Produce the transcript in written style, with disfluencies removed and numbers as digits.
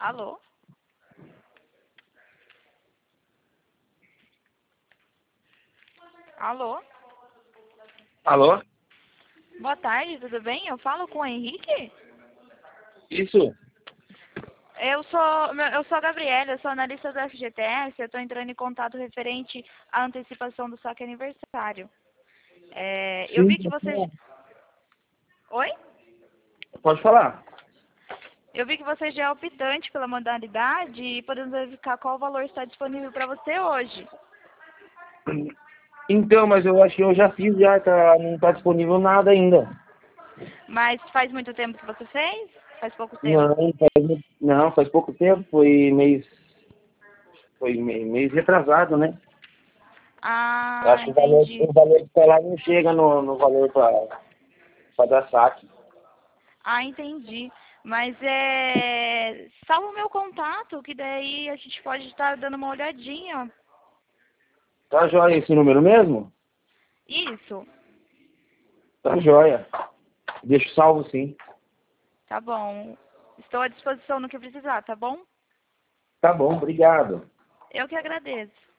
Alô? Alô? Alô? Boa tarde, tudo bem? Eu falo com o Henrique? Isso? Eu sou a Gabriela, eu sou analista do FGTS, eu estou entrando em contato referente à antecipação do saque aniversário. Eu Sim, vi que você... Oi? pode falar. Eu vi que você já é optante pela modalidade e podemos verificar qual valor está disponível para você hoje. Então, mas eu acho que eu já fiz, não tá disponível nada ainda. Mas faz muito tempo que você fez? Faz pouco tempo? Não, faz pouco tempo, mês retrasado, né? Eu Ah, acho que entendi. o valor de salário não chega no valor para dar saque. Ah, entendi. Mas salva o meu contato, que daí a gente pode estar dando uma olhadinha. Tá jóia esse número mesmo? Isso, Tá jóia. Deixo salvo sim. tá bom. Estou à disposição no que precisar, tá bom? Tá bom, obrigado. Eu que agradeço.